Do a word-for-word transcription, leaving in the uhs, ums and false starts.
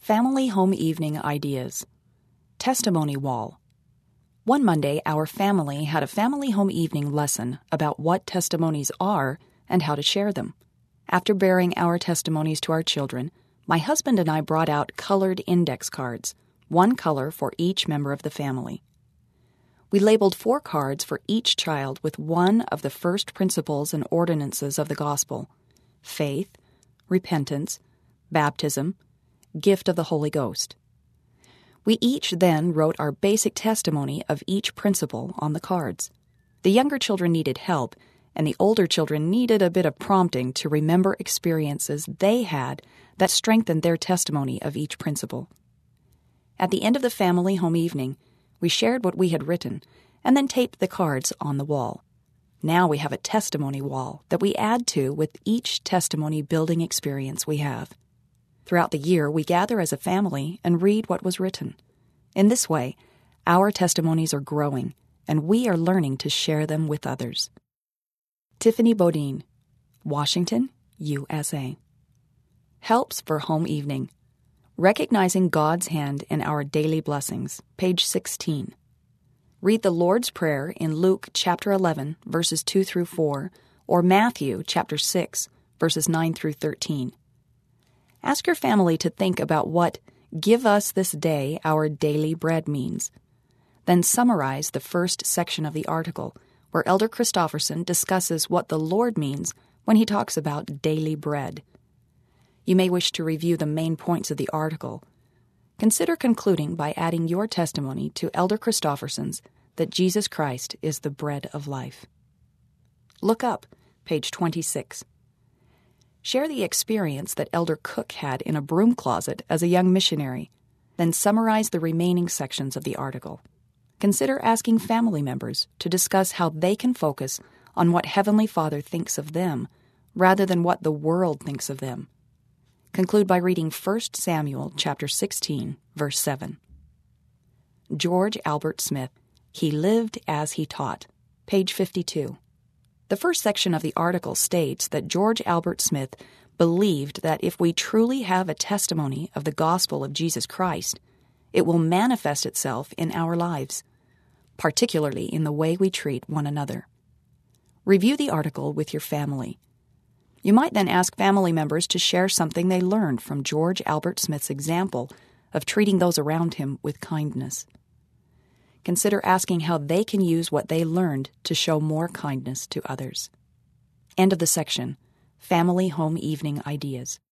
Family Home Evening Ideas. Testimony Wall. One Monday, our family had a family home evening lesson about what testimonies are and how to share them. After bearing our testimonies to our children, my husband and I brought out colored index cards, one color for each member of the family. We labeled four cards for each child with one of the first principles and ordinances of the gospel: faith, repentance, baptism, gift of the Holy Ghost. We each then wrote our basic testimony of each principle on the cards. The younger children needed help, and the older children needed a bit of prompting to remember experiences they had that strengthened their testimony of each principle. At the end of the family home evening, we shared what we had written and then taped the cards on the wall. Now we have a testimony wall that we add to with each testimony building experience we have. Throughout the year, we gather as a family and read what was written. In this way, our testimonies are growing, and we are learning to share them with others. Tiffany Bodine, Washington, U S A. Helps for Home Evening. Recognizing God's Hand in Our Daily Blessings, page sixteen. Read the Lord's Prayer in Luke chapter eleven, verses two through four, or Matthew chapter six, verses nine through thirteen. Ask your family to think about what "Give us this day our daily bread" means. Then summarize the first section of the article, where Elder Christofferson discusses what the Lord means when he talks about daily bread. You may wish to review the main points of the article. Consider concluding by adding your testimony to Elder Christofferson's that Jesus Christ is the bread of life. Look up, page twenty-six. Share the experience that Elder Cook had in a broom closet as a young missionary. Then summarize the remaining sections of the article. Consider asking family members to discuss how they can focus on what Heavenly Father thinks of them rather than what the world thinks of them. Conclude by reading First Samuel chapter sixteen, verse seven. George Albert Smith, He Lived as He Taught, page fifty-two. The first section of the article states that George Albert Smith believed that if we truly have a testimony of the gospel of Jesus Christ, it will manifest itself in our lives, particularly in the way we treat one another. Review the article with your family. You might then ask family members to share something they learned from George Albert Smith's example of treating those around him with kindness. Consider asking how they can use what they learned to show more kindness to others. End of the section. Family Home Evening Ideas.